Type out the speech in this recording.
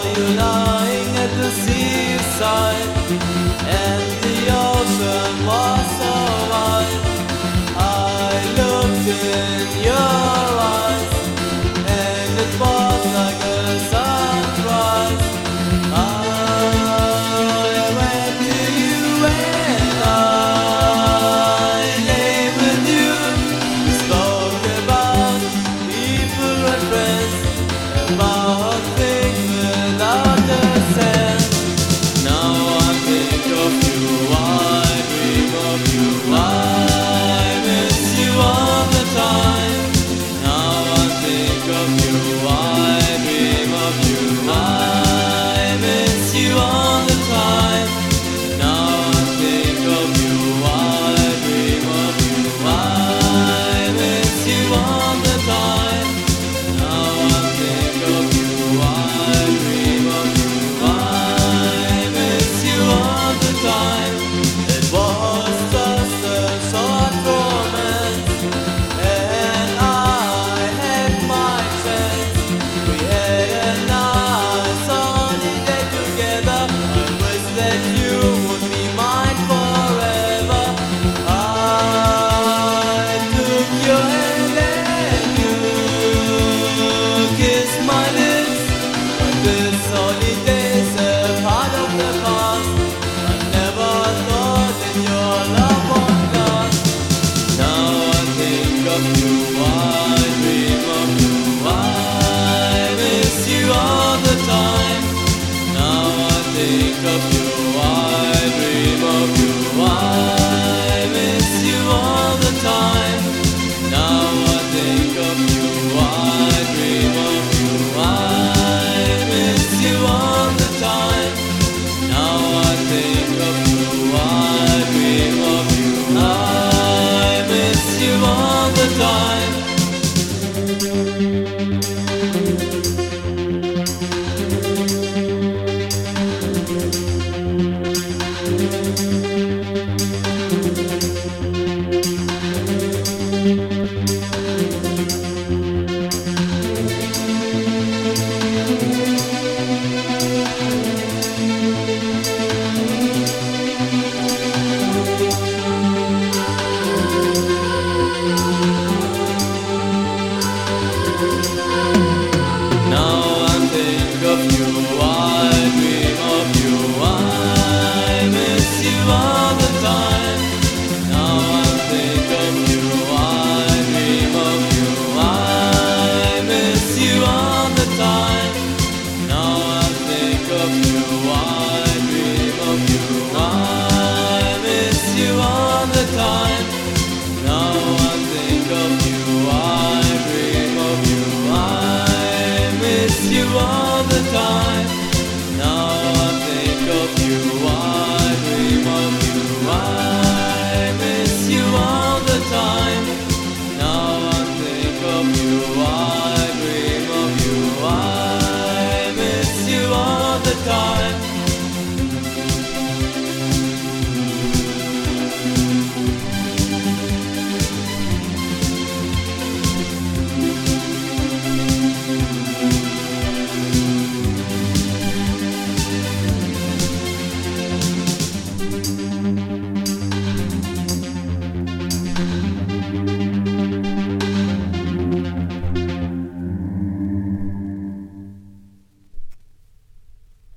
you lying at the seaside, and the ocean was so wide. I looked in your eyes, and it was like a sunrise. I went to you and I lay with you. We spoke about people and friends, about things without a sense. Now I think of you, I dream of you, I miss you all the time. Now I think of you, I dream of you, I miss you all the time. Now I think of you, I dream of you, I miss you all the time. Now I think of you, I dream of you, I miss you all the time. It was just a short romance, and I had my chance. We had a nice holiday together. I wish that you would be mine forever. I took your hand and you kissed my lips, but this holiday's a part of the past. I never thought that your love would last. Now I think of you, I dream of you, I miss you all the time. Now I think of you, I dream of you, I miss you all the time. Now I think of you, I dream of you, I miss you all the time. Now I think of you, I dream of you, I miss you all the time. Now I think of you, I dream of you, I miss you all the time. Now I think of you, I dream of you, I miss you all the time. Now I think of you, I dream of you, I miss you all the time. Now I think of you, I dream of you, I miss you all the time. Now I think of you, I dream of you, I miss you all the time. Now I think of you, I dream of you, I miss you all the time.